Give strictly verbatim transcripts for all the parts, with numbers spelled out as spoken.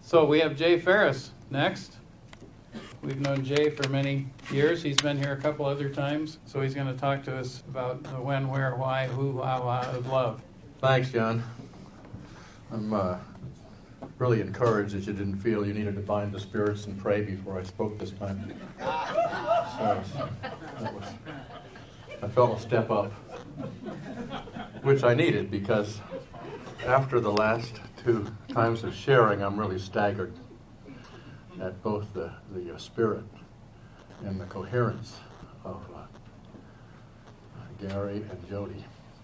So we have Jay Ferris next. We've known Jay for many years. He's been here a couple other times. So he's going to talk to us about the when, where, why, who, how, how of love. Thanks, John. I'm uh, really encouraged that you didn't feel you needed to bind the spirits and pray before I spoke this time. So that was, I felt a step up, which I needed, because after the last two times of sharing, I'm really staggered at both the, the uh, spirit and the coherence of uh, Gary and Jody,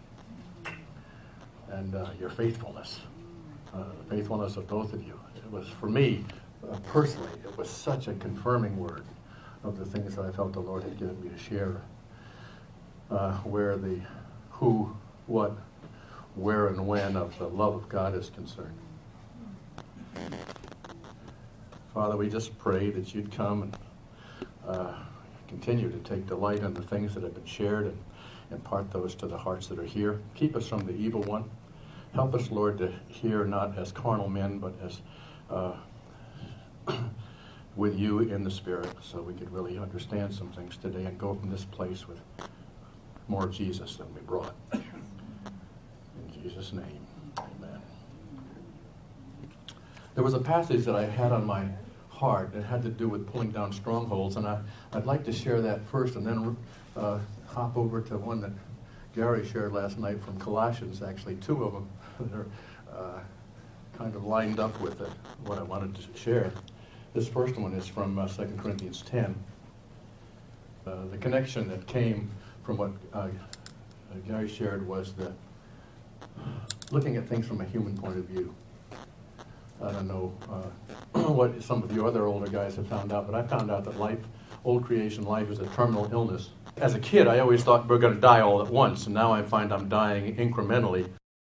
and uh, your faithfulness, uh, the faithfulness of both of you. It was, for me, uh, personally, it was such a confirming word of the things that I felt the Lord had given me to share, uh, where the who, what, where, and when of the love of God is concerned. Father, we just pray that you'd come and uh, continue to take delight in the things that have been shared and impart those to the hearts that are here. Keep us from the evil one. Help us, Lord, to hear not as carnal men, but as uh, with you in the Spirit, so we could really understand some things today and go from this place with more Jesus than we brought. In Jesus' name, amen. There was a passage that I had on my heart that had to do with pulling down strongholds, and I, I'd like to share that first and then uh, hop over to one that Gary shared last night from Colossians, actually two of them that are uh, kind of lined up with it, what I wanted to share. This first one is from uh, Second Corinthians ten. Uh, the connection that came from what uh, Gary shared was that looking at things from a human point of view. I don't know uh, what some of you other older guys have found out, but I found out that life, old creation life, is a terminal illness. As a kid, I always thought we're going to die all at once, and now I find I'm dying incrementally.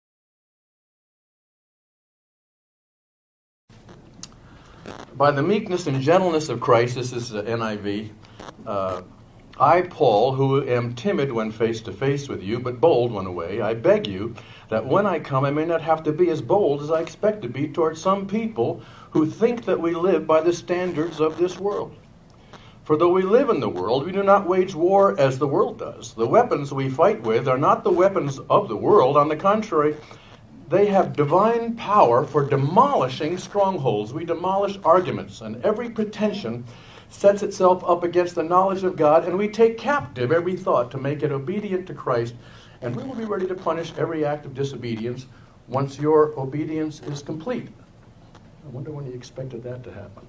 By the meekness and gentleness of Christ, this is N I V, uh, I, Paul, who am timid when face to face with you, but bold when away, I beg you that when I come I may not have to be as bold as I expect to be towards some people who think that we live by the standards of this world. For though we live in the world, we do not wage war as the world does. The weapons we fight with are not the weapons of the world. On the contrary, they have divine power for demolishing strongholds. We demolish arguments, and every pretension sets itself up against the knowledge of God, and we take captive every thought to make it obedient to Christ, and we will be ready to punish every act of disobedience once your obedience is complete. I wonder when you expected that to happen.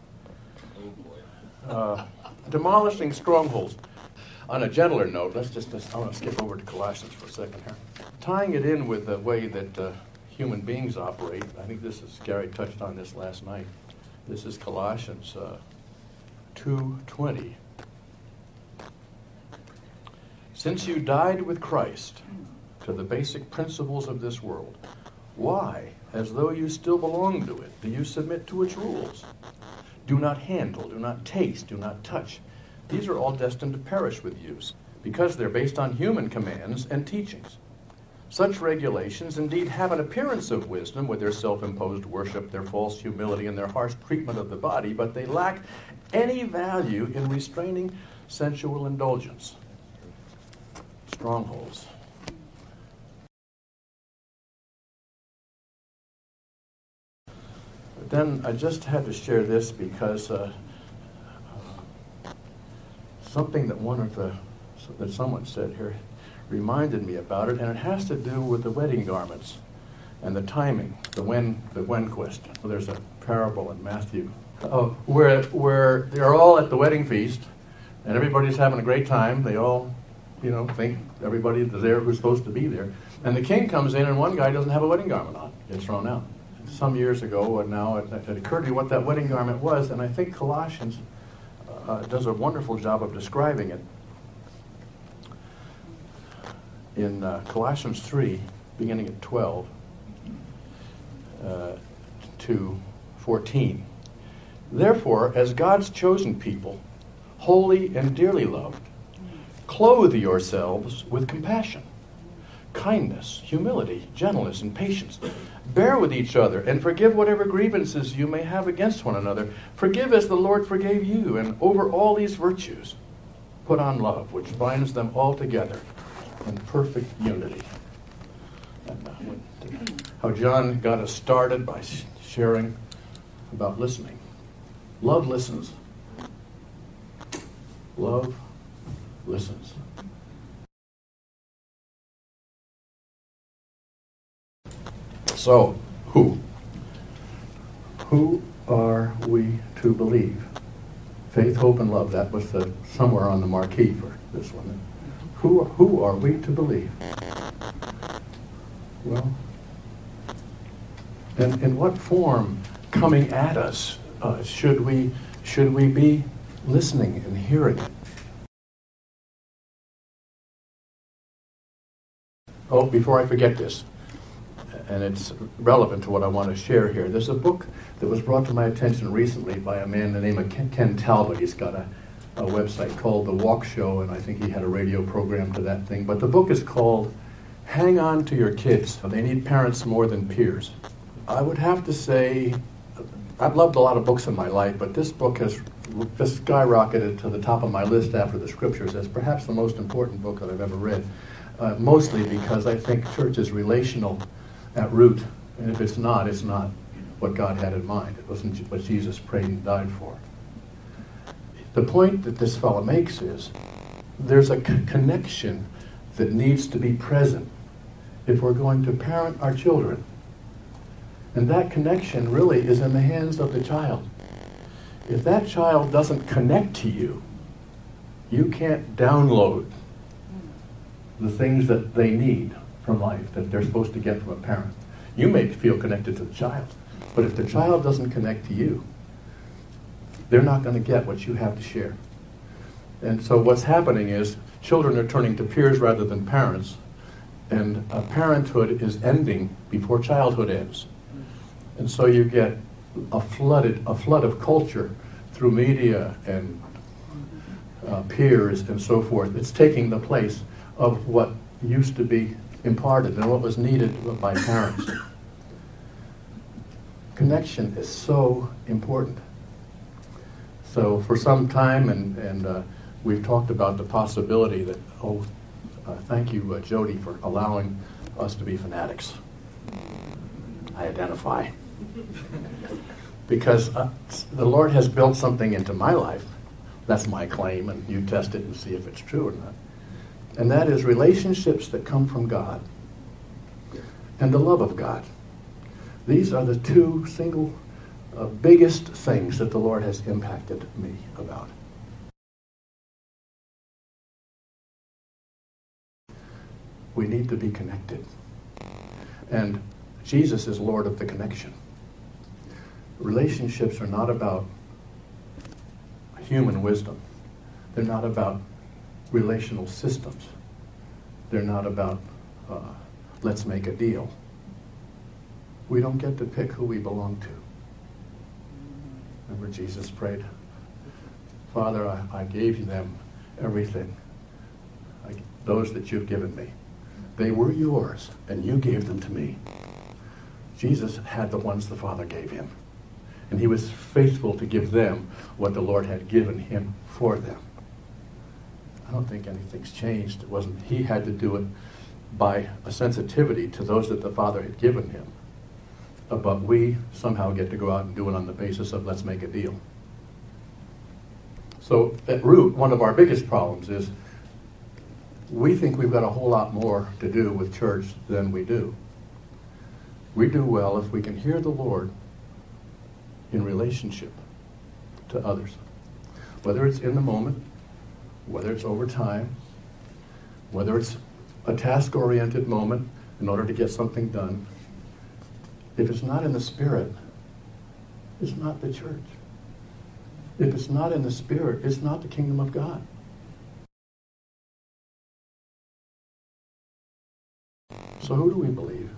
Uh, demolishing strongholds. On a gentler note, let's just, just I want to skip over to Colossians for a second here. Tying it in with the way that uh, human beings operate, I think this is, Gary touched on this last night. This is Colossians uh, two twenty. Since you died with Christ to the basic principles of this world, why, as though you still belong to it, do you submit to its rules? Do not handle, do not taste, do not touch. These are all destined to perish with use, because they're based on human commands and teachings. Such regulations indeed have an appearance of wisdom with their self-imposed worship, their false humility, and their harsh treatment of the body, but they lack any value in restraining sensual indulgence. Strongholds. But then I just had to share this because uh, something that one of the that someone said here reminded me about it, and it has to do with the wedding garments and the timing, the when, the when question. Well, there's a parable in Matthew uh, where where they're all at the wedding feast, and everybody's having a great time. They all, you know, think everybody's there who's supposed to be there. And the king comes in, and one guy doesn't have a wedding garment on. Gets thrown out. Some years ago, and now it, it occurred to me what that wedding garment was, and I think Colossians uh, does a wonderful job of describing it. In uh, Colossians three, beginning at twelve uh, to fourteen. Therefore, as God's chosen people, holy and dearly loved, clothe yourselves with compassion, kindness, humility, gentleness, and patience. Bear with each other, and forgive whatever grievances you may have against one another. Forgive as the Lord forgave you, and over all these virtues, put on love, which binds them all together in perfect unity. And, uh, when, how John got us started by sharing about listening. Love listens. Love listens. So, who? Who are we to believe? Faith, hope, and love. That was the, somewhere on the marquee for this one. Who, who are we to believe? Well, in, in what form coming at us uh, should we should we be listening and hearing it? Oh, before I forget this, and it's relevant to what I want to share here. There's a book that was brought to my attention recently by a man named Ken, Ken Talbot. He's got a, a website called The Walk Show, and I think he had a radio program to that thing. But the book is called Hang On to Your Kids. They Need Parents More Than Peers. I would have to say, I've loved a lot of books in my life, but this book has just skyrocketed to the top of my list after the Scriptures as perhaps the most important book that I've ever read. Uh, mostly because I think church is relational at root, and if it's not, it's not what God had in mind. It wasn't what Jesus prayed and died for. The point that this fellow makes is there's a c- connection that needs to be present if we're going to parent our children. And that connection really is in the hands of the child. If that child doesn't connect to you, you can't download the things that they need from life that they're supposed to get from a parent. You may feel connected to the child, but if the child doesn't connect to you, they're not going to get what you have to share. And so what's happening is children are turning to peers rather than parents, and uh, parenthood is ending before childhood ends. And so you get a flooded a flood of culture through media and uh, peers and so forth. It's taking the place of what used to be imparted and what was needed by parents. Connection is so important. So for some time, and, and uh, we've talked about the possibility that, oh, uh, thank you, uh, Jody, for allowing us to be fanatics. I identify. Because uh, the Lord has built something into my life. That's my claim, and you test it and see if it's true or not. And that is relationships that come from God and the love of God. These are the two single uh, biggest things that the Lord has impacted me about. We need to be connected. And Jesus is Lord of the connection. Relationships are not about human wisdom. They're not about relational systems. They're not about uh, let's make a deal. We don't get to pick who we belong to. Remember Jesus prayed, Father, I, I gave them everything, I, those that you've given me. They were yours, and you gave them to me. Jesus had the ones the Father gave him, and he was faithful to give them what the Lord had given him for them. I don't think anything's changed. It wasn't, he had to do it by a sensitivity to those that the Father had given him. Uh, but we somehow get to go out and do it on the basis of let's make a deal. So at root, one of our biggest problems is we think we've got a whole lot more to do with church than we do. We do well if we can hear the Lord in relationship to others. Whether it's in the moment, whether it's over time, whether it's a task-oriented moment in order to get something done, if it's not in the Spirit, it's not the church. If it's not in the Spirit, it's not the kingdom of God. So who do we believe?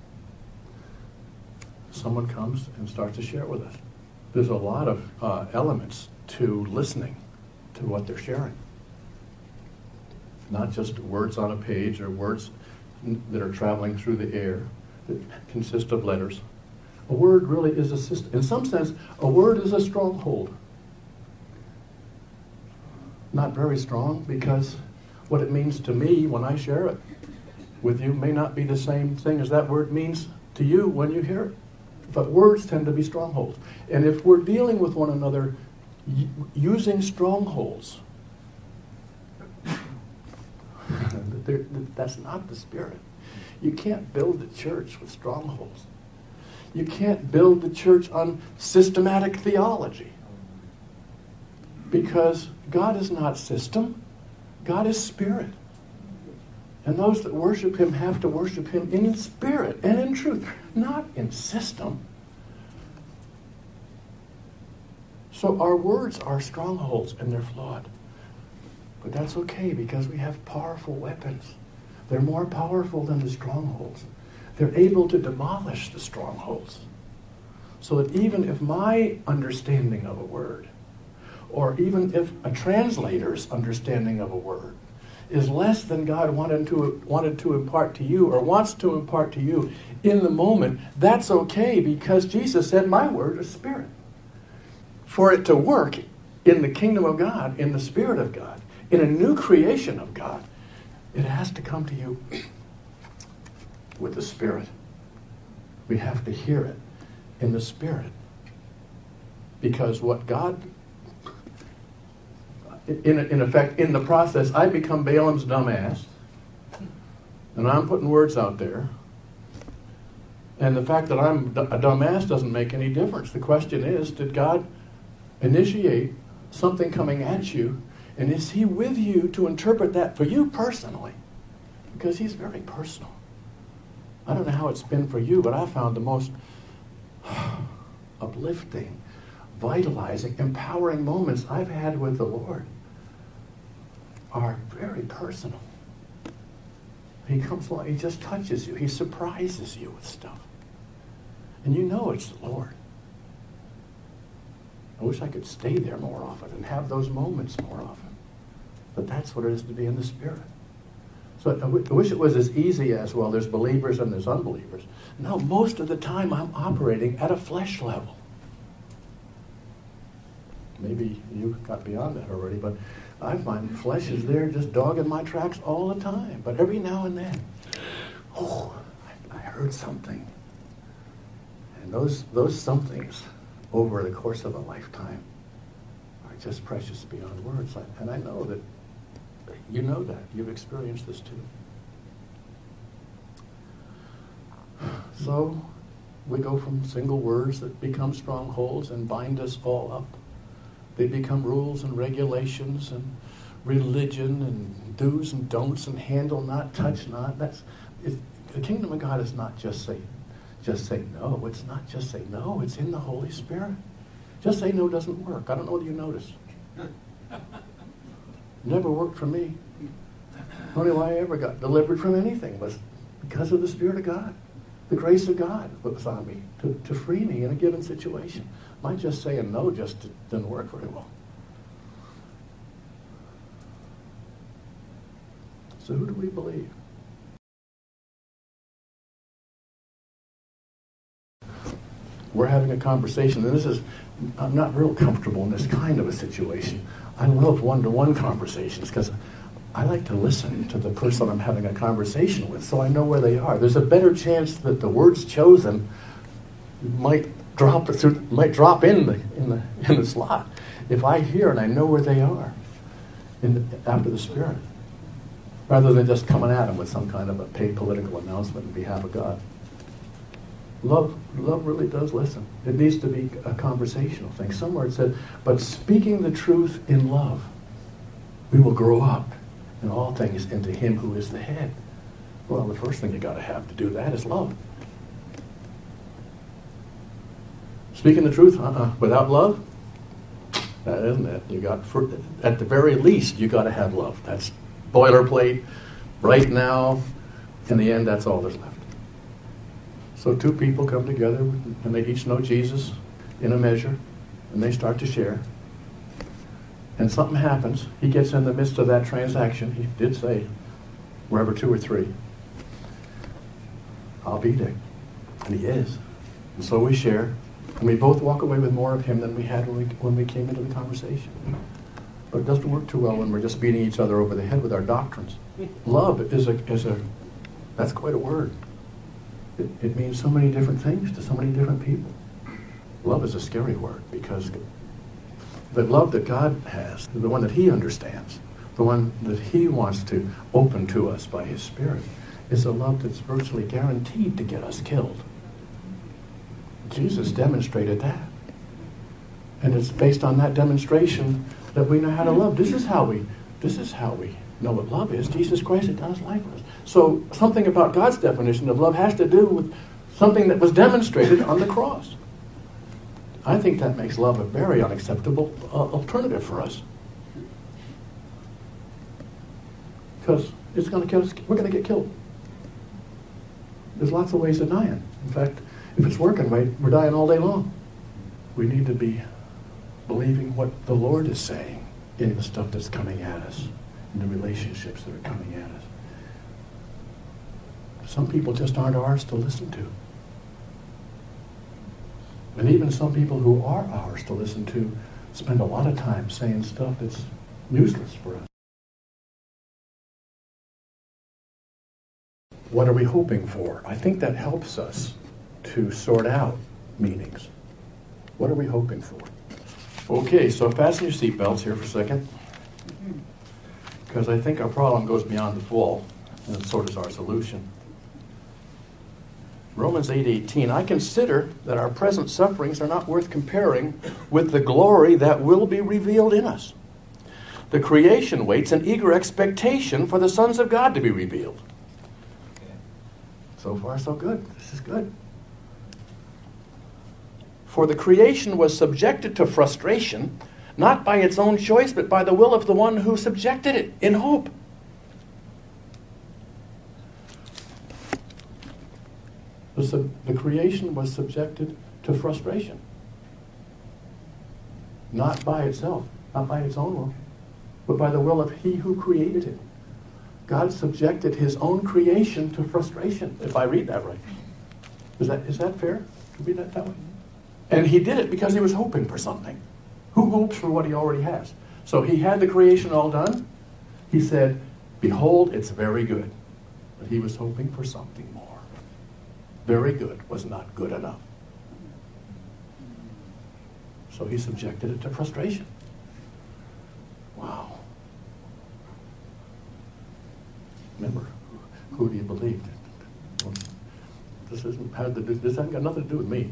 Someone comes and starts to share with us. There's a lot of uh, elements to listening to what they're sharing. Not just words on a page or words that are traveling through the air that consist of letters. A word really is a system. In some sense, a word is a stronghold. Not very strong, because what it means to me when I share it with you may not be the same thing as that word means to you when you hear it. But words tend to be strongholds. And if we're dealing with one another y- using strongholds, that's not the Spirit. You can't build the church with strongholds. You can't build the church on systematic theology. Because God is not system. God is spirit. And those that worship him have to worship him in spirit and in truth, not in system. So our words are strongholds and they're flawed. But that's okay, because we have powerful weapons. They're more powerful than the strongholds. They're able to demolish the strongholds. So that even if my understanding of a word, or even if a translator's understanding of a word, is less than God wanted to, wanted to impart to you, or wants to impart to you in the moment, that's okay, because Jesus said, my word is spirit. For it to work in the kingdom of God, in the Spirit of God, in a new creation of God, it has to come to you with the Spirit. We have to hear it in the Spirit. Because what God, in, in effect, in the process, I become Balaam's dumbass, and I'm putting words out there. And the fact that I'm a dumbass doesn't make any difference. The question is, did God initiate something coming at you, and is he with you to interpret that for you personally? Because he's very personal. I don't know how it's been for you, but I found the most uplifting, vitalizing, empowering moments I've had with the Lord are very personal. He comes along, he just touches you, he surprises you with stuff. And you know it's the Lord. I wish I could stay there more often and have those moments more often. But that's what it is to be in the Spirit. So I, w- I wish it was as easy as, well, there's believers and there's unbelievers. No, most of the time I'm operating at a flesh level. Maybe you got beyond that already, but I find flesh is there just dogging my tracks all the time. But every now and then, oh, I, I heard something. And those those somethings over the course of a lifetime are just precious beyond words. And I know that you know that. You've experienced this too. So we go from single words that become strongholds and bind us all up. They become rules and regulations and religion and do's and don'ts and handle not, touch not. That's it, the kingdom of God is not just say, just say no. It's not just say no. It's in the Holy Spirit. Just say no doesn't work. I don't know whether you noticed. Never worked for me. The only way I ever got delivered from anything was because of the Spirit of God. The grace of God was on me to, to free me in a given situation. My just saying no just didn't work very well. So who do we believe? We're having a conversation, and this is, I'm not real comfortable in this kind of a situation. I love one-to-one conversations because I like to listen to the person I'm having a conversation with so I know where they are. There's a better chance that the words chosen might drop through, might drop in the in the in the slot if I hear and I know where they are in the, after the Spirit, rather than just coming at them with some kind of a paid political announcement on behalf of God. Love, love really does listen. It needs to be a conversational thing. Somewhere it said, but speaking the truth in love, we will grow up in all things into him who is the head. Well, the first thing you got to have to do that is love. Speaking the truth, uh-uh. Without love, that isn't it. You got, for, at the very least, you got to have love. That's boilerplate. Right now, in the end, that's all there's left. So two people come together and they each know Jesus in a measure, and they start to share. And something happens. He gets in the midst of that transaction. He did say, wherever two or three. I'll be there. And he is. And so we share. And we both walk away with more of him than we had when we, when we came into the conversation. But it doesn't work too well when we're just beating each other over the head with our doctrines. Love is a, is a that's quite a word. It, it means so many different things to so many different people. Love is a scary word because the love that God has, the one that he understands, the one that he wants to open to us by his Spirit, is a love that's virtually guaranteed to get us killed. Jesus demonstrated that. And it's based on that demonstration that we know how to love. This is how we, this is how we know what love is. Jesus Christ had done his life for us. So something about God's definition of love has to do with something that was demonstrated on the cross. I think that makes love a very unacceptable uh, alternative for us. Because it's going to kill us. We're going to get killed. There's lots of ways of dying. In fact, if it's working right, we're dying all day long. We need to be believing what the Lord is saying in the stuff that's coming at us, in the relationships that are coming at us. Some people just aren't ours to listen to. And even some people who are ours to listen to spend a lot of time saying stuff that's useless for us. What are we hoping for? I think that helps us to sort out meanings. What are we hoping for? Okay, so fasten your seatbelts here for a second. Because I think our problem goes beyond the fall, and so does our solution. Romans eight eighteen, I consider that our present sufferings are not worth comparing with the glory that will be revealed in us. The creation waits in eager expectation for the sons of God to be revealed. So far, so good. This is good. For the creation was subjected to frustration, not by its own choice, but by the will of the one who subjected it, in hope. The, sub- the creation was subjected to frustration. Not by itself, not by its own will, but by the will of he who created it. God subjected his own creation to frustration, if I read that right. Is that, is that fair to read that that way? And he did it because he was hoping for something. Who hopes for what he already has? So he had the creation all done. He said, behold, it's very good. But he was hoping for something more. Very good was not good enough. So he subjected it to frustration. Wow. Remember, who do you believe? This isn't had to do, this hasn't got nothing to do with me.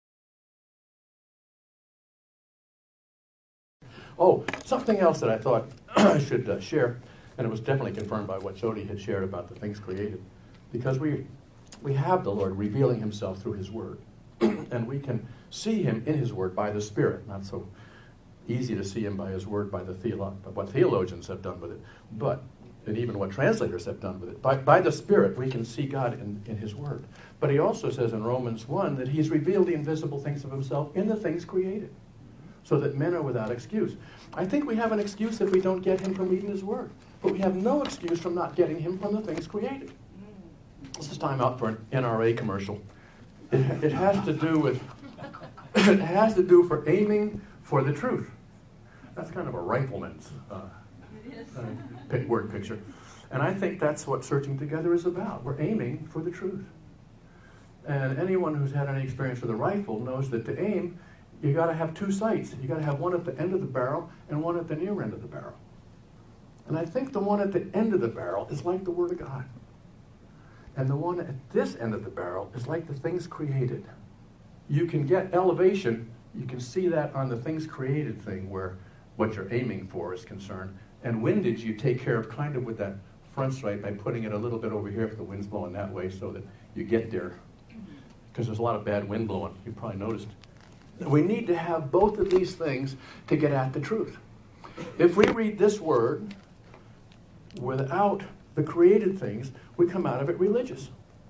Oh, something else that I thought I should uh, share, and it was definitely confirmed by what Jody had shared about the things created, because we we have the Lord revealing himself through his word, and we can see him in his word by the Spirit. Not so easy to see him by his word by the theolo- by what theologians have done with it, but and even what translators have done with it. By, by the Spirit, we can see God in, in his word. But he also says in Romans one that he's revealed the invisible things of himself in the things created, so that men are without excuse. I think we have an excuse if we don't get him from reading his word. But we have no excuse from not getting him from the things created. This is time out for an N R A commercial. It, it has to do with, it has to do for aiming for the truth. That's kind of a rifleman's uh, uh, word picture. And I think that's what Searching Together is about. We're aiming for the truth. And anyone who's had any experience with a rifle knows that to aim, you got to have two sights. You got to have one at the end of the barrel and one at the near end of the barrel. And I think the one at the end of the barrel is like the Word of God. And the one at this end of the barrel is like the things created. You can get elevation. You can see that on the things created thing where what you're aiming for is concerned. And windage you take care of kind of with that front sight by putting it a little bit over here if the wind's blowing that way so that you get there. Because there's a lot of bad wind blowing. You probably noticed. We need to have both of these things to get at the truth. If we read this word without the created things, we come out of it religious.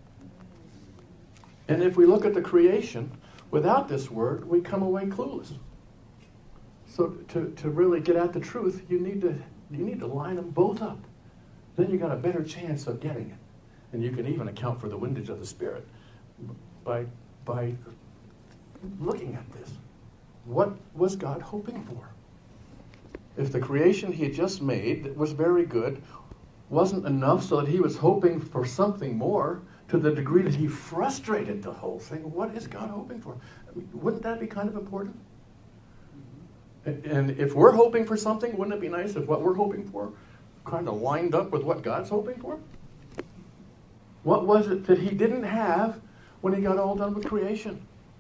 And if we look at the creation without this word, we come away clueless. So to, to really get at the truth, you need to you need to line them both up. Then you got a better chance of getting it. And you can even account for the windage of the Spirit by, by looking at this. What was God hoping for? If the creation he had just made that was very good wasn't enough so that he was hoping for something more to the degree that he frustrated the whole thing, what is God hoping for? I mean, wouldn't that be kind of important? And, and if we're hoping for something, wouldn't it be nice if what we're hoping for kind of lined up with what God's hoping for? What was it that he didn't have when he got all done with creation?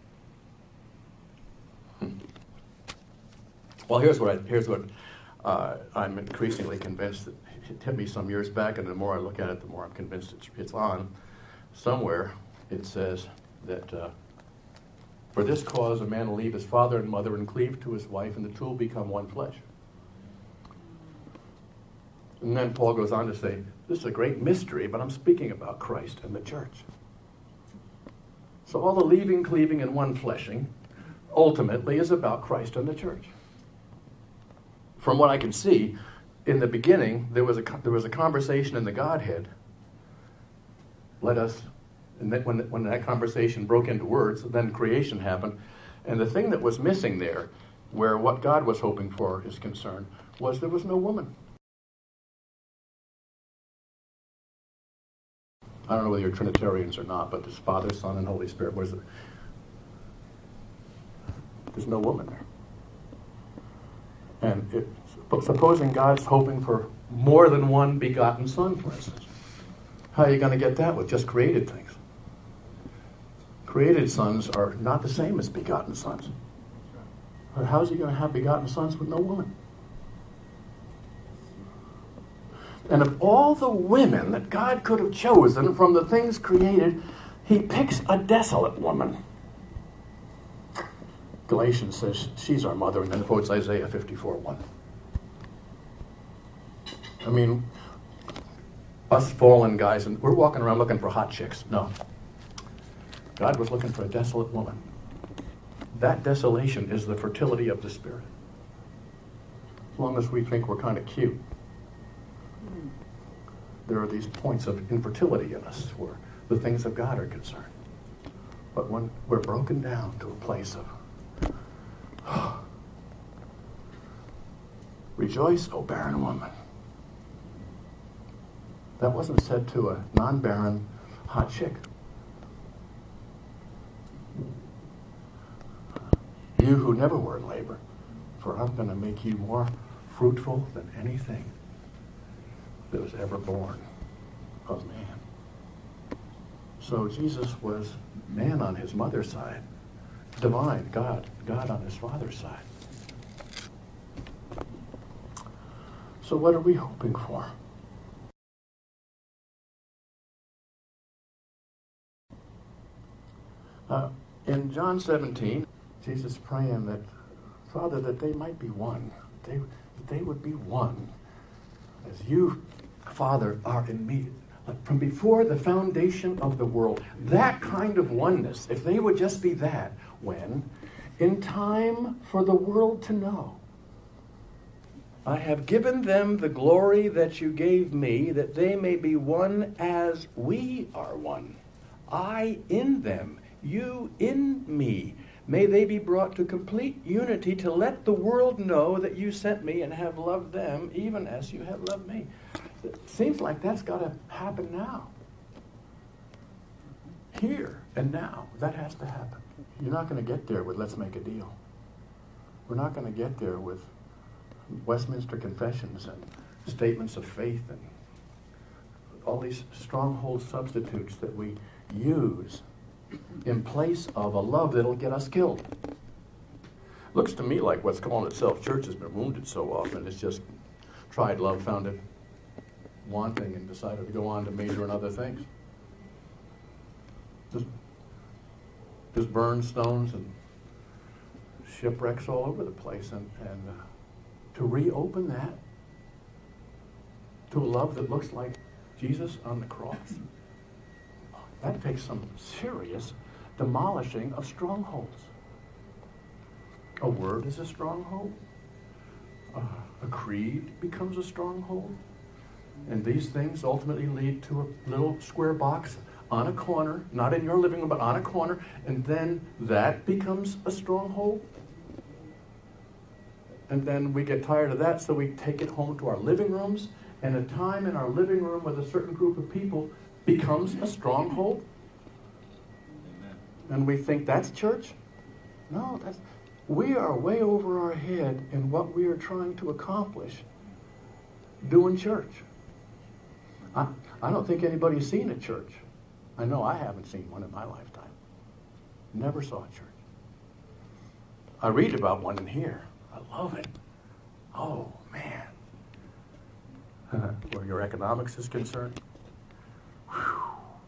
Hmm. Well, here's what I, here's what uh, I'm increasingly convinced that it hit me some years back, and the more I look at it, the more I'm convinced it's, it's on. Somewhere it says that uh, for this cause a man will leave his father and mother and cleave to his wife, and the two will become one flesh. And then Paul goes on to say, this is a great mystery, but I'm speaking about Christ and the church. So all the leaving, cleaving, and one fleshing ultimately is about Christ and the church. From what I can see, in the beginning, there was a, there was a conversation in the Godhead. Let us, and then when, when that conversation broke into words, then creation happened. And the thing that was missing there, where what God was hoping for is concerned, was there was no woman. I don't know whether you're Trinitarians or not, but there's Father, Son, and Holy Spirit. What is it? There's no woman there. And it, supposing God's hoping for more than one begotten son, for instance, how are you going to get that with just created things? Created sons are not the same as begotten sons. How's he going to have begotten sons with no woman? And of all the women that God could have chosen from the things created, he picks a desolate woman. Galatians says she's our mother, and then quotes Isaiah fifty-four one. I mean, us fallen guys, and we're walking around looking for hot chicks. No. God was looking for a desolate woman. That desolation is the fertility of the Spirit. As long as we think we're kind of cute, there are these points of infertility in us where the things of God are concerned. But when we're broken down to a place of rejoice, O barren woman. That wasn't said to a non-barren hot chick. You who never were in labor, for I'm going to make you more fruitful than anything that was ever born of man. So Jesus was man on his mother's side, divine, God, God on his father's side. So what are we hoping for? Uh, in John seventeen, Jesus praying that, Father, that they might be one. They, that they would be one. As you, Father, are in me. Like from before the foundation of the world. That kind of oneness, if they would just be that, when, in time for the world to know, I have given them the glory that you gave me, that they may be one as we are one. I in them, you in me. May they be brought to complete unity to let the world know that you sent me and have loved them even as you have loved me. It seems like that's got to happen now. Here and now, that has to happen. You're not going to get there with let's make a deal. We're not going to get there with Westminster confessions and statements of faith and all these stronghold substitutes that we use in place of a love that'll get us killed. Looks to me like what's calling itself church has been wounded so often. It's just tried love, found it wanting, and decided to go on to major in other things. Just, just burn stones and shipwrecks all over the place. And, and uh, to reopen that to a love that looks like Jesus on the cross, that takes some serious demolishing of strongholds. A word is a stronghold. Uh, a creed becomes a stronghold. And these things ultimately lead to a little square box on a corner, not in your living room, but on a corner, and then that becomes a stronghold. And then we get tired of that, so we take it home to our living rooms, and a time in our living room with a certain group of people becomes a stronghold. And we think that's church? No, that's we are way over our head in what we are trying to accomplish doing church. I, I don't think anybody's seen a church. I know I haven't seen one in my lifetime. Never saw a church. I read about one in here. I love it. Oh, man. Where your economics is concerned. Whew.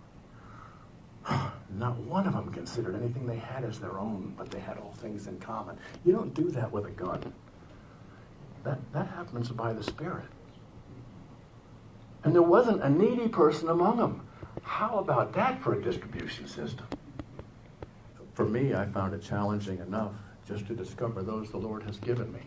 Not one of them considered anything they had as their own, but they had all things in common. You don't do that with a gun. That, that happens by the Spirit. And there wasn't a needy person among them. How about that for a distribution system? For me, I found it challenging enough just to discover those the Lord has given me.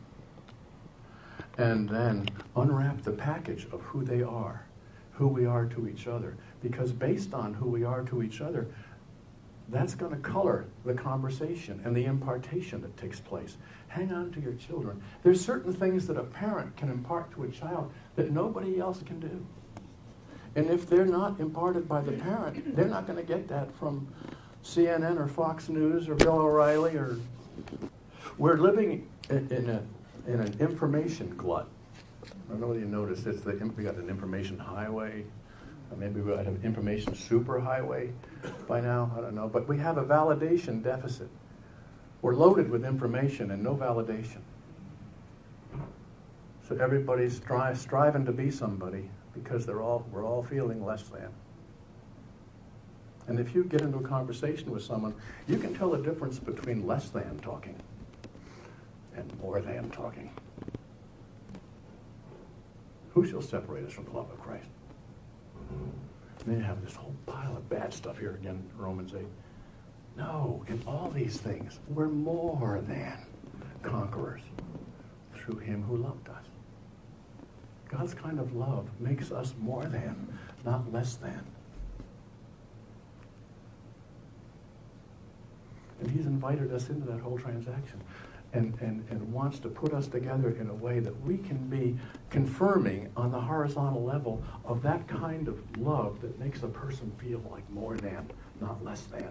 And then unwrap the package of who they are, who we are to each other. Because based on who we are to each other, that's going to color the conversation and the impartation that takes place. Hang on to your children. There's certain things that a parent can impart to a child that nobody else can do. And if they're not imparted by the parent, they're not going to get that from C N N or Fox News or Bill O'Reilly. Or we're living in, in, a, in an information glut. I don't know whether you noticed, it's the, we got an information highway. Or maybe we got an information superhighway by now. I don't know. But we have a validation deficit. We're loaded with information and no validation. So everybody's stri- striving to be somebody because they're all we're all feeling less than. And if you get into a conversation with someone, you can tell the difference between less than talking and more than talking. Who shall separate us from the love of Christ? And then you have this whole pile of bad stuff here again, Romans eight. No, in all these things, we're more than conquerors through him who loved us. God's kind of love makes us more than, not less than. And he's invited us into that whole transaction and, and, and wants to put us together in a way that we can be confirming on the horizontal level of that kind of love that makes a person feel like more than, not less than.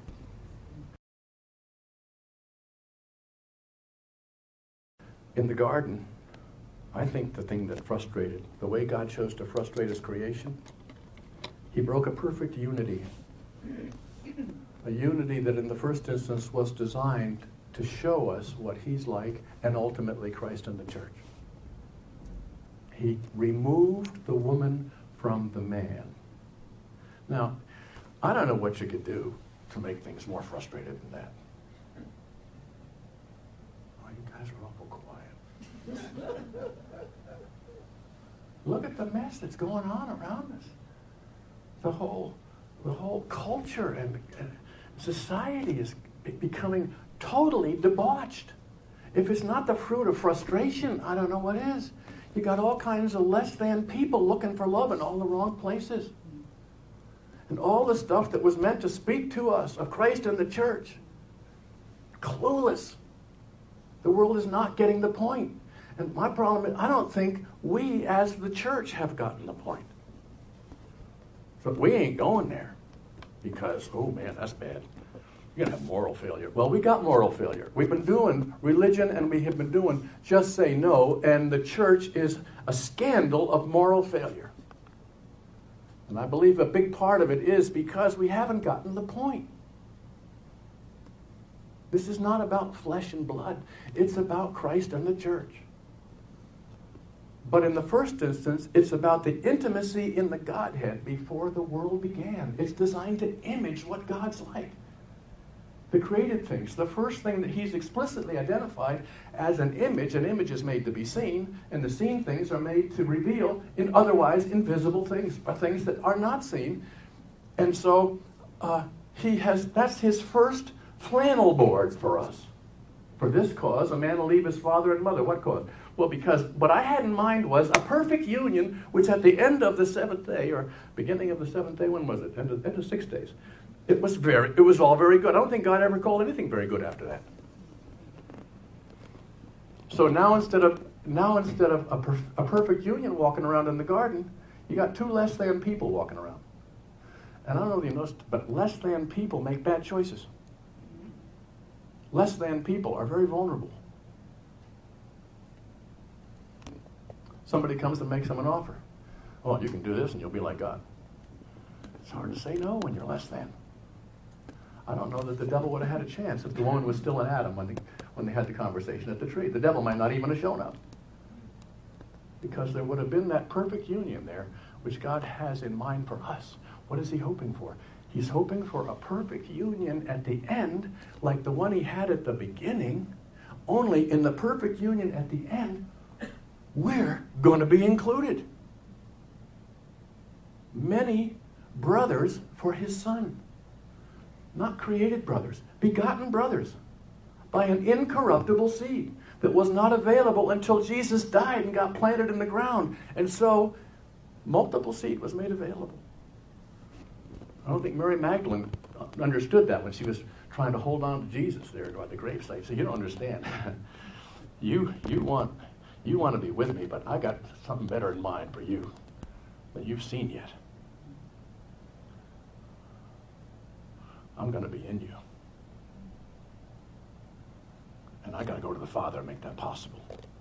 In the garden, I think the thing that frustrated, the way God chose to frustrate his creation, he broke a perfect unity. A unity that in the first instance was designed to show us what he's like and ultimately Christ and the church. He removed the woman from the man. Now, I don't know what you could do to make things more frustrated than that. Oh, you guys are awful quiet. Look at the mess that's going on around us. The whole, the whole culture and, and society is becoming totally debauched. If it's not the fruit of frustration, I don't know what is. You got all kinds of less than people looking for love in all the wrong places. And all the stuff that was meant to speak to us of Christ and the church. Clueless. The world is not getting the point. And my problem is, I don't think we as the church have gotten the point. So we ain't going there because, oh man, that's bad. You're going to have moral failure. Well, we got moral failure. We've been doing religion and we have been doing just say no, and the church is a scandal of moral failure. And I believe a big part of it is because we haven't gotten the point. This is not about flesh and blood. It's about Christ and the church. But in the first instance, it's about the intimacy in the Godhead before the world began. It's designed to image what God's like. The created things. The first thing that he's explicitly identified as an image, an image is made to be seen, and the seen things are made to reveal in otherwise invisible things, or things that are not seen. And so uh, he has, that's his first flannel board for us. For this cause, a man will leave his father and mother. What cause? Well, because what I had in mind was a perfect union, which at the end of the seventh day, or beginning of the seventh day, when was it? End of, end of six days. It was very, it was all very good. I don't think God ever called anything very good after that. So now instead of now instead of a, perf- a perfect union walking around in the garden, you got two less than people walking around. And I don't know if you noticed, but less than people make bad choices. Less than people are very vulnerable. Somebody comes and makes them an offer. Oh, you can do this and you'll be like God. It's hard to say no when you're less than. I don't know that the devil would have had a chance if the woman was still in Adam when they, when they had the conversation at the tree. The devil might not even have shown up. Because there would have been that perfect union there, which God has in mind for us. What is he hoping for? He's hoping for a perfect union at the end, like the one he had at the beginning, only in the perfect union at the end, we're going to be included. Many brothers for his son. Not created brothers, begotten brothers by an incorruptible seed that was not available until Jesus died and got planted in the ground. And so, multiple seed was made available. I don't think Mary Magdalene understood that when she was trying to hold on to Jesus there at the gravesite. So you don't understand. you you want you want to be with me, but I got something better in mind for you that you've seen yet. I'm going to be in you. And I got to go to the Father and make that possible.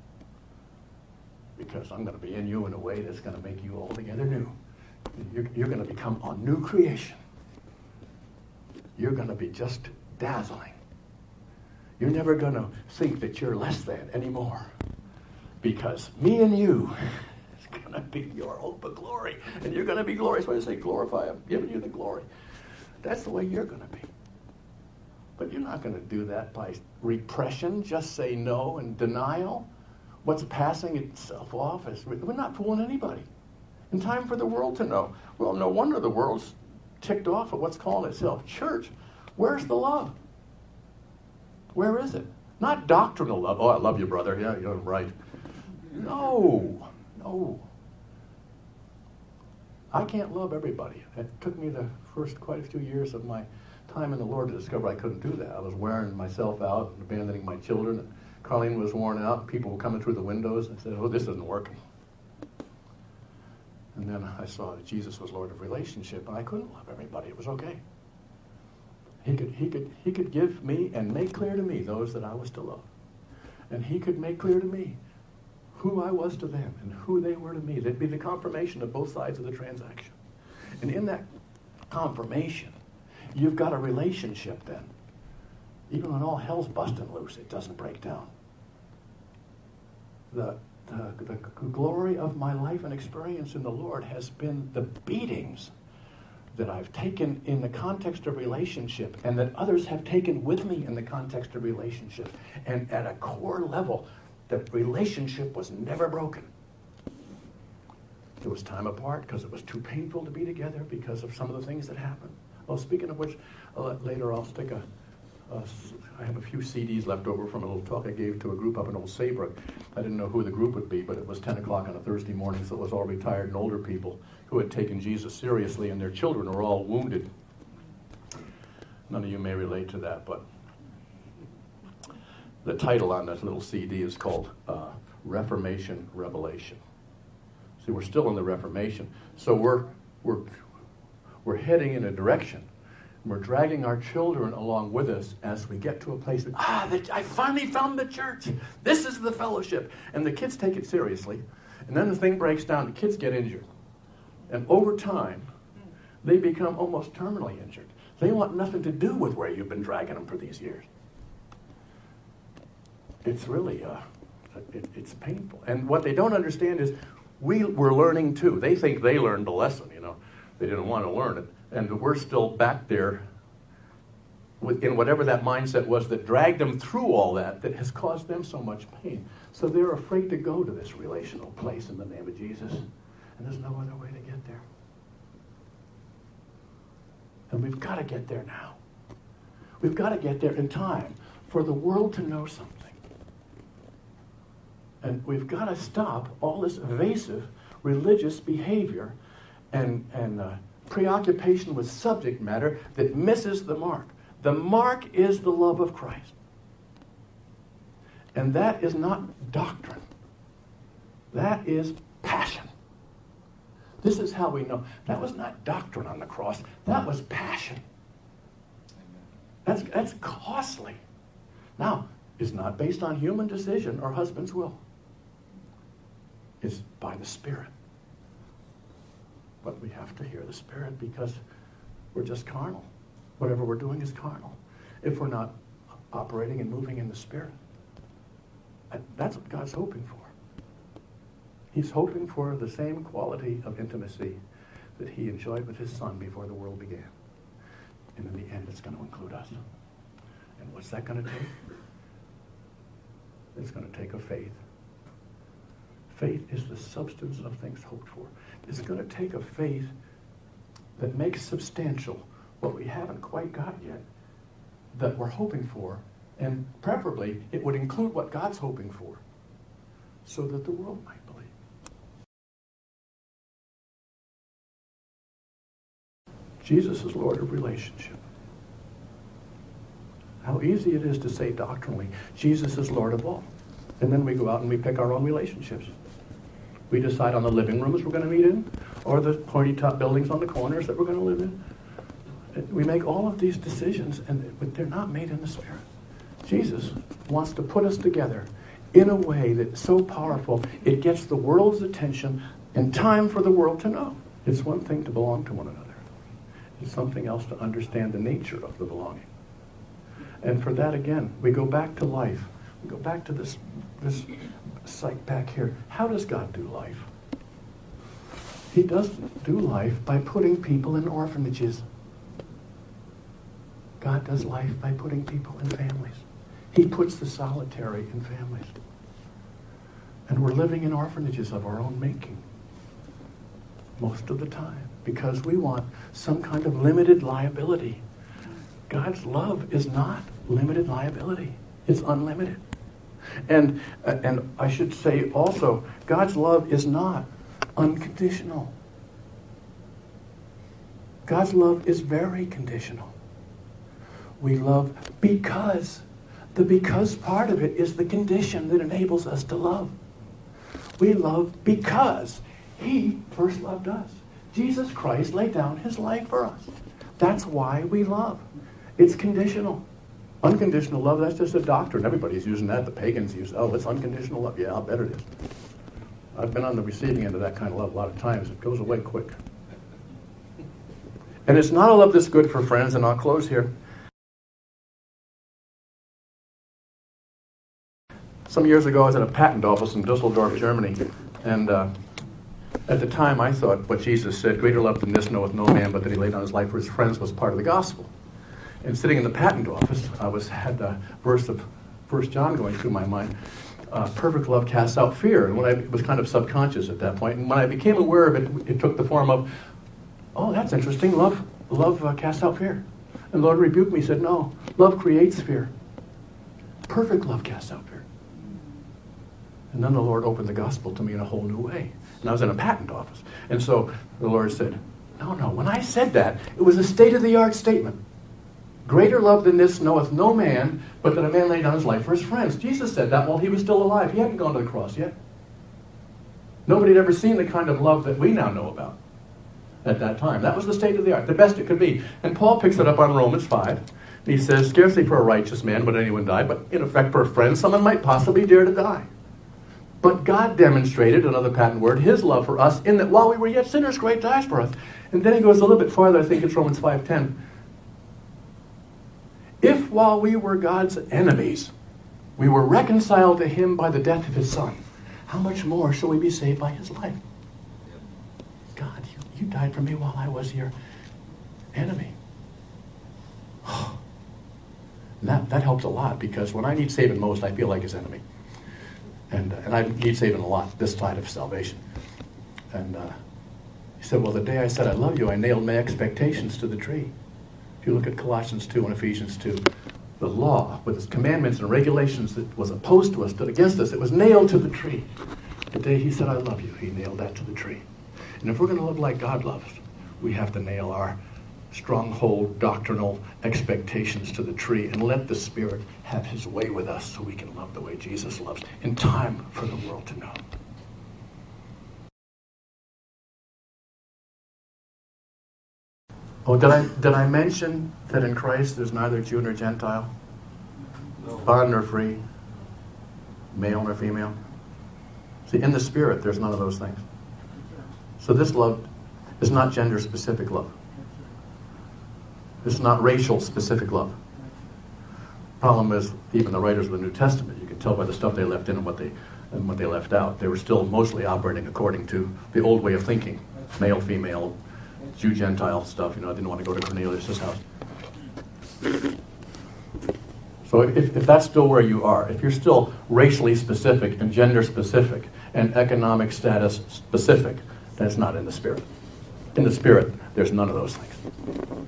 Because I'm going to be in you in a way that's going to make you altogether new. You're, you're going to become a new creation. You're going to be just dazzling. You're never going to think that you're less than anymore. Because me and you is going to be your hope of glory. And you're going to be glorious. What do you say? Glorify. I'm giving you the glory. That's the way you're going to be. But you're not going to do that by repression. Just say no and denial. What's passing itself off as we're not fooling anybody. In time for the world to know. Well, no wonder the world's ticked off at what's calling itself church. Where's the love? Where is it? Not doctrinal love. Oh, I love you, brother. Yeah, you're right. No, no. I can't love everybody. It took me the first quite a few years of my time in the Lord to discover I couldn't do that. I was wearing myself out and abandoning my children. And Carlene was worn out. People were coming through the windows and said, oh, this isn't working. And then I saw that Jesus was Lord of relationship, and I couldn't love everybody. It was okay. He could, he could, he could give me and make clear to me those that I was to love. And he could make clear to me who I was to them and who they were to me. There'd be the confirmation of both sides of the transaction. And in that confirmation, you've got a relationship then. Even when all hell's busting loose, it doesn't break down. The, the, the glory of my life and experience in the Lord has been the beatings that I've taken in the context of relationship and that others have taken with me in the context of relationship. And at a core level, the relationship was never broken. There was time apart because it was too painful to be together because of some of the things that happened. Oh, speaking of which, uh, later I'll stick a, a, I have a few C Ds left over from a little talk I gave to a group up in Old Saybrook. I didn't know who the group would be, but it was ten o'clock on a Thursday morning, so it was all retired and older people who had taken Jesus seriously, and their children were all wounded. None of you may relate to that, but the title on that little C D is called uh, Reformation Revelation. See, we're still in the Reformation, so we're we're we're heading in a direction. We're dragging our children along with us as we get to a place where, ah, the, I finally found the church. This is the fellowship. And the kids take it seriously. And then the thing breaks down. The kids get injured. And over time, they become almost terminally injured. They want nothing to do with where you've been dragging them for these years. It's really, uh, it, it's painful. And what they don't understand is we were learning too. They think they learned the lesson, you know. They didn't want to learn it. And we're still back there in whatever that mindset was that dragged them through all that, that has caused them so much pain. So they're afraid to go to this relational place in the name of Jesus. And there's no other way to get there. And we've got to get there now. We've got to get there in time for the world to know something. And we've got to stop all this evasive religious behavior and, and uh, preoccupation with subject matter that misses the mark. The mark is the love of Christ. And that is not doctrine. That is passion. This is how we know. That was not doctrine on the cross. That was passion. That's, that's costly. Now, it's not based on human decision or husband's will. It's by the Spirit. But we have to hear the Spirit because we're just carnal. Whatever we're doing is carnal. If we're not operating and moving in the Spirit. And that's what God's hoping for. He's hoping for the same quality of intimacy that he enjoyed with his Son before the world began. And in the end, it's going to include us. And what's that going to take? It's going to take a faith. Faith is the substance of things hoped for. It's going to take a faith that makes substantial what we haven't quite got yet, that we're hoping for, and preferably it would include what God's hoping for, so that the world might believe. Jesus is Lord of relationship. How easy it is to say doctrinally, Jesus is Lord of all. And then we go out and we pick our own relationships. We decide on the living rooms we're going to meet in, or the pointy-top buildings on the corners that we're going to live in. We make all of these decisions, and but they're not made in the Spirit. Jesus wants to put us together in a way that's so powerful, it gets the world's attention in time for the world to know. It's one thing to belong to one another. It's something else to understand the nature of the belonging. And for that, again, we go back to life. We go back to this, this site back here. How does God do life? He doesn't do life by putting people in orphanages. God does life by putting people in families. He puts the solitary in families. And we're living in orphanages of our own making most of the time because we want some kind of limited liability. God's love is not limited liability. It's unlimited. And, uh, and I should say also, God's love is not unconditional. God's love is very conditional. We love because. The because part of it is the condition that enables us to love. We love because he first loved us. Jesus Christ laid down his life for us. That's why we love. It's conditional. Unconditional love, that's just a doctrine. Everybody's using that. The pagans use, oh, it's unconditional love. Yeah, I'll bet it is. I've been on the receiving end of that kind of love a lot of times. It goes away quick. And it's not a love that's good for friends, and I'll close here. Some years ago, I was at a patent office in Dusseldorf, Germany, and uh, at the time I thought what Jesus said, greater love than this knoweth no man, but that he laid down his life for his friends, was part of the gospel. And sitting in the patent office, I was had a verse of First John going through my mind. Uh, perfect love casts out fear. And when I was kind of subconscious at that point, and when I became aware of it, it took the form of, oh, that's interesting. Love, love uh, casts out fear. And the Lord rebuked me. He said, no, love creates fear. Perfect love casts out fear. And then the Lord opened the gospel to me in a whole new way. And I was in a patent office. And so the Lord said, no, no, when I said that, it was a state-of-the-art statement. Greater love than this knoweth no man, but that a man laid down his life for his friends. Jesus said that while he was still alive. He hadn't gone to the cross yet. Nobody had ever seen the kind of love that we now know about at that time. That was the state of the art, the best it could be. And Paul picks it up on Romans five. And he says, scarcely for a righteous man would anyone die, but in effect for a friend, someone might possibly dare to die. But God demonstrated, another patent word, his love for us in that while we were yet sinners, Christ died for us. And then he goes a little bit farther, I think it's Romans five ten. If while we were God's enemies, we were reconciled to him by the death of his Son, how much more shall we be saved by his life? God, you, you died for me while I was your enemy. And that, that helps a lot, because when I need saving most, I feel like his enemy. And, uh, and I need saving a lot this side of salvation. And uh, he said, well, the day I said I love you, I nailed my expectations to the tree. If you look at Colossians two and Ephesians two, the law with its commandments and regulations that was opposed to us, stood against us, it was nailed to the tree. The day he said, I love you, he nailed that to the tree. And if we're going to live like God loves, we have to nail our stronghold doctrinal expectations to the tree and let the Spirit have his way with us so we can love the way Jesus loves in time for the world to know. Oh, did I did I mention that in Christ there's neither Jew nor Gentile, no. Bond nor free, male nor female? See, in the Spirit there's none of those things. So this love is not gender-specific love. This is not racial-specific love. Problem is, even the writers of the New Testament, you can tell by the stuff they left in and what they and what they left out, they were still mostly operating according to the old way of thinking, male, female, Jew, Gentile stuff. You know, I didn't want to go to Cornelius' house. So if, if that's still where you are, if you're still racially specific and gender specific and economic status specific, then it's not in the Spirit. In the Spirit, there's none of those things.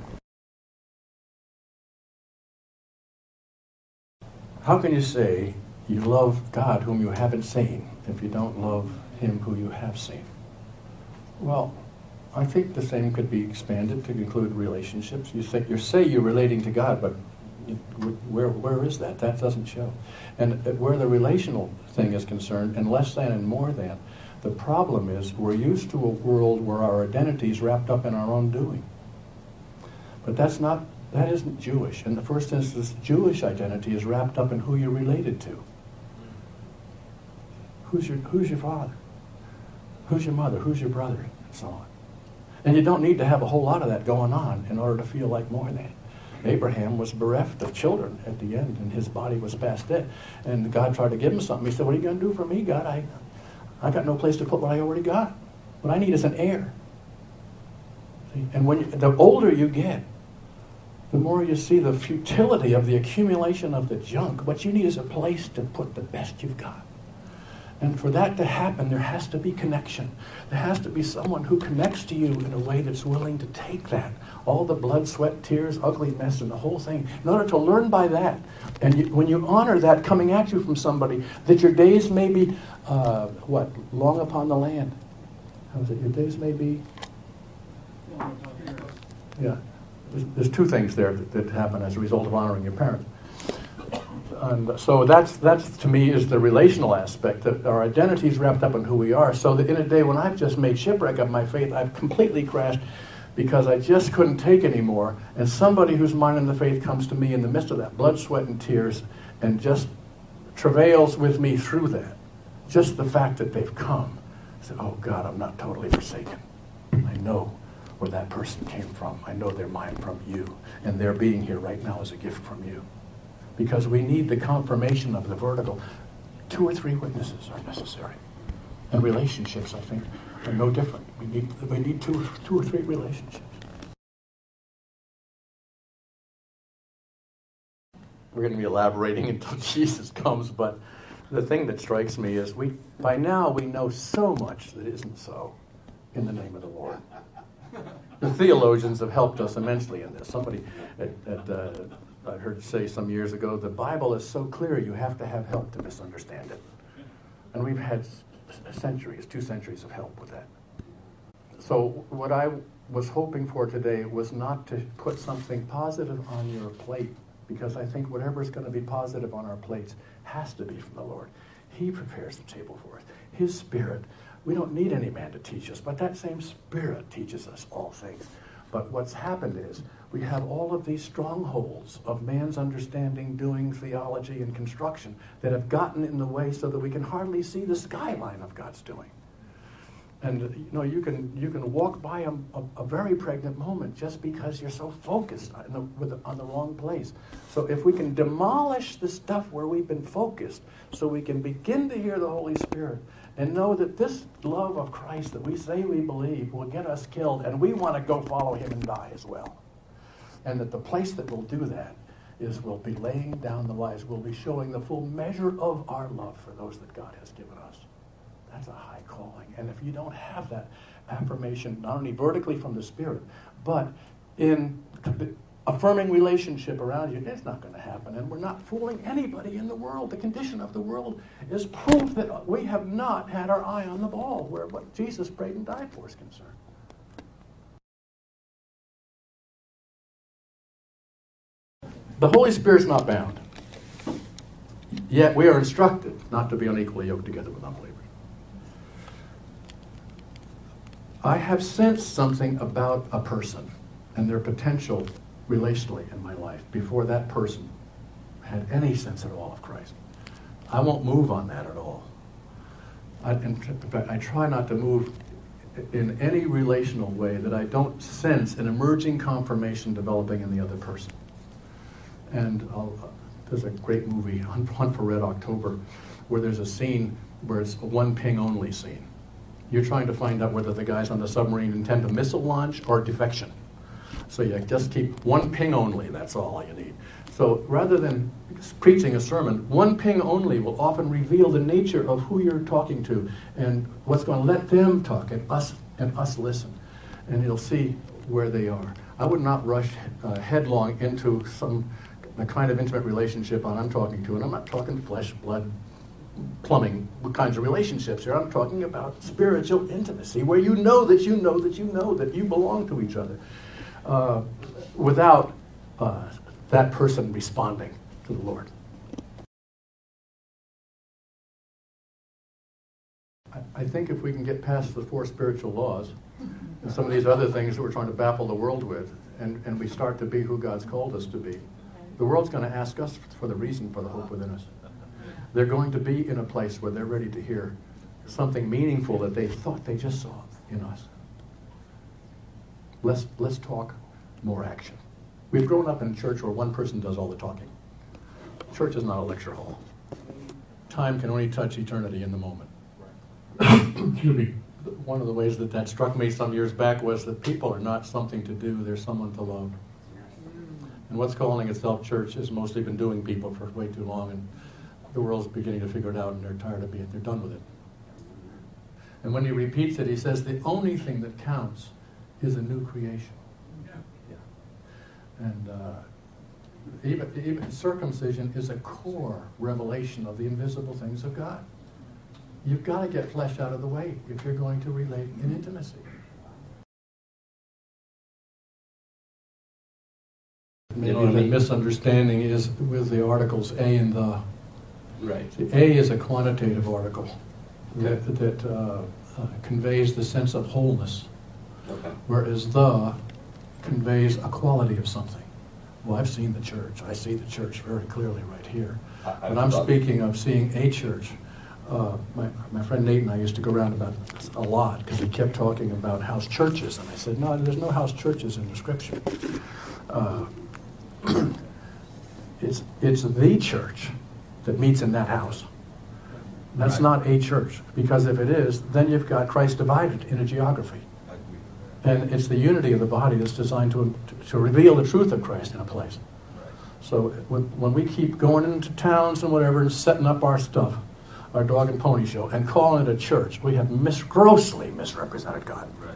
How can you say you love God whom you haven't seen if you don't love him who you have seen? Well, I think the same could be expanded to include relationships. You say, you say you're relating to God, but where where is that? That doesn't show. And where the relational thing is concerned, and less than and more than, the problem is we're used to a world where our identity is wrapped up in our own doing. But that's not, that isn't Jewish. In the first instance, Jewish identity is wrapped up in who you're related to. Who's your, who's your father? Who's your mother? Who's your brother? And so on. And you don't need to have a whole lot of that going on in order to feel like more than. Abraham was bereft of children at the end, and his body was past dead. And God tried to give him something. He said, what are you going to do for me, God? I, I got no place to put what I already got. What I need is an heir. See? And when you, the older you get, the more you see the futility of the accumulation of the junk. What you need is a place to put the best you've got. And for that to happen, there has to be connection. There has to be someone who connects to you in a way that's willing to take that. All the blood, sweat, tears, ugly mess, and the whole thing. In order to learn by that, and you, when you honor that coming at you from somebody, that your days may be, uh, what, long upon the land. How is it? Your days may be... Yeah. There's, there's two things there that, that happen as a result of honoring your parents. And so that's, that's to me, is the relational aspect, that our identity is wrapped up in who we are. So that in a day when I've just made shipwreck of my faith, I've completely crashed because I just couldn't take anymore. And somebody who's mine in the faith comes to me in the midst of that blood, sweat, and tears and just travails with me through that. Just the fact that they've come. I said, oh God, I'm not totally forsaken. I know where that person came from. I know they're mine from you. And their being here right now is a gift from you. Because we need the confirmation of the vertical. Two or three witnesses are necessary. And relationships, I think, are no different. We need we need two, two or three relationships. We're going to be elaborating until Jesus comes, but the thing that strikes me is we by now we know so much that isn't so in the name of the Lord. The theologians have helped us immensely in this. Somebody at, at uh, I heard say some years ago, the Bible is so clear you have to have help to misunderstand it. And we've had centuries, two centuries of help with that. So what I was hoping for today was not to put something positive on your plate, because I think whatever is going to be positive on our plates has to be from the Lord. He prepares the table for us. His Spirit. We don't need any man to teach us, but that same Spirit teaches us all things. But what's happened is we have all of these strongholds of man's understanding, doing, theology, and construction that have gotten in the way so that we can hardly see the skyline of God's doing. And you know, you can you can walk by a, a, a very pregnant moment just because you're so focused on the, with the, on the wrong place. So if we can demolish the stuff where we've been focused, so we can begin to hear the Holy Spirit and know that this love of Christ that we say we believe will get us killed, and we want to go follow him and die as well. And that the place that will do that is we'll be laying down the lives. We'll be showing the full measure of our love for those that God has given us. That's a high calling. And if you don't have that affirmation, not only vertically from the Spirit, but in affirming relationship around you. It's not going to happen, and we're not fooling anybody in the world. The condition of the world is proof that we have not had our eye on the ball, where what Jesus prayed and died for is concerned. The Holy Spirit's not bound. Yet we are instructed not to be unequally yoked together with unbelievers. I have sensed something about a person and their potential relationally in my life before that person had any sense at all of Christ. I won't move on that at all. I, in fact, I try not to move in any relational way that I don't sense an emerging confirmation developing in the other person. And I'll, uh, there's a great movie, Hunt for Red October, where there's a scene where it's a one ping only scene. You're trying to find out whether the guys on the submarine intend a missile launch or defection. So you just keep one ping only, that's all you need. So rather than preaching a sermon, one ping only will often reveal the nature of who you're talking to and what's going to let them talk and us and us listen. And you'll see where they are. I would not rush uh, headlong into some the kind of intimate relationship I'm talking to, and I'm not talking flesh, blood, plumbing kinds of relationships here. I'm talking about spiritual intimacy, where you know that you know that you know that you belong to each other, uh, without uh, that person responding to the Lord. I, I think if we can get past the four spiritual laws and some of these other things that we're trying to baffle the world with, and, and we start to be who God's called us to be, the world's going to ask us for the reason for the hope within us. They're going to be in a place where they're ready to hear something meaningful that they thought they just saw in us. Less, less talk, more action. We've grown up in a church where one person does all the talking. Church is not a lecture hall. Time can only touch eternity in the moment. Excuse me. One of the ways that that struck me some years back was that people are not something to do, they're someone to love. And what's calling itself church has mostly been doing people for way too long, and the world's beginning to figure it out, and they're tired of it. They're done with it. And when he repeats it, he says the only thing that counts is a new creation. Yeah. Yeah. And uh, even, even circumcision is a core revelation of the invisible things of God. You've got to get flesh out of the way if you're going to relate in intimacy. Maybe the misunderstanding is with the articles a and the. Right. See, a is a quantitative article that, that uh, uh, conveys the sense of wholeness, Okay. whereas the conveys a quality of something. Well, I've seen the church. I see the church very clearly right here. I, But I'm speaking of seeing a church. Uh, my, my friend Nate and I used to go around about this a lot because he kept talking about house churches. And I said, no, there's no house churches in the Scripture. Uh, it's, it's the church that meets in that house. That's right. Not a church, because if it is, then you've got Christ divided in a geography. And it's the unity of the body that's designed to, to reveal the truth of Christ in a place. So when, when we keep going into towns and whatever and setting up our stuff, our dog and pony show, and calling it a church, we have mis- grossly misrepresented God. Right.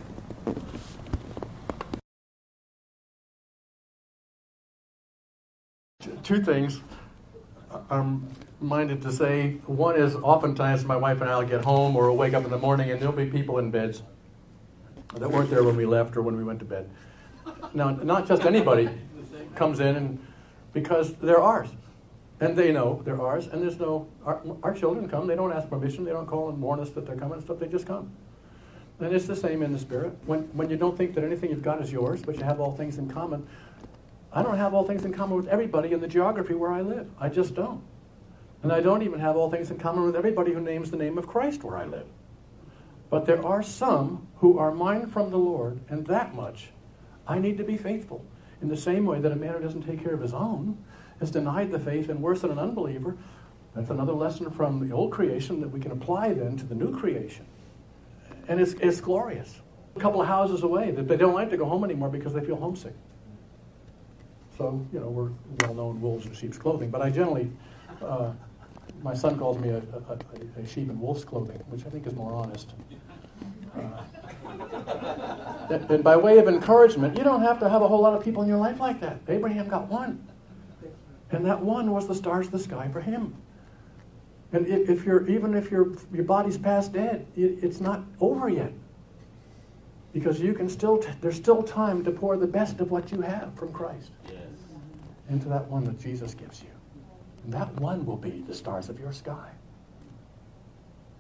Two things I'm minded to say. One is oftentimes my wife and I will get home or we'll wake up in the morning and there'll be people in beds that weren't there when we left or when we went to bed. Now, not just anybody comes in, and because they're ours. And they know they're ours, and there's no, our, our children come, they don't ask permission, they don't call and warn us that they're coming and stuff, they just come. And it's the same in the Spirit. When, when you don't think that anything you've got is yours, but you have all things in common, I don't have all things in common with everybody in the geography where I live. I just don't. And I don't even have all things in common with everybody who names the name of Christ where I live. But there are some who are mine from the Lord, and that much I need to be faithful. In the same way that a man who doesn't take care of his own has denied the faith and worse than an unbeliever. That's another lesson from the old creation that we can apply then to the new creation. And it's, it's glorious. A couple of houses away, that they don't like to go home anymore because they feel homesick. So, you know, we're well-known wolves in sheep's clothing, but I generally, uh, my son calls me a, a, a sheep in wolf's clothing, which I think is more honest. Uh, And by way of encouragement, you don't have to have a whole lot of people in your life like that. Abraham got one. And that one was the stars of the sky for him. And if, if you're, even if your your body's past dead, it, it's not over yet. Because you can still, t- there's still time to pour the best of what you have from Christ yes. into that one that Jesus gives you. And that one will be the stars of your sky.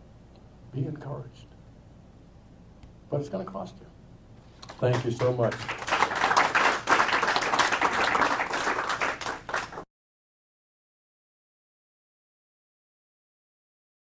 Be encouraged. But it's going to cost you. Thank you so much.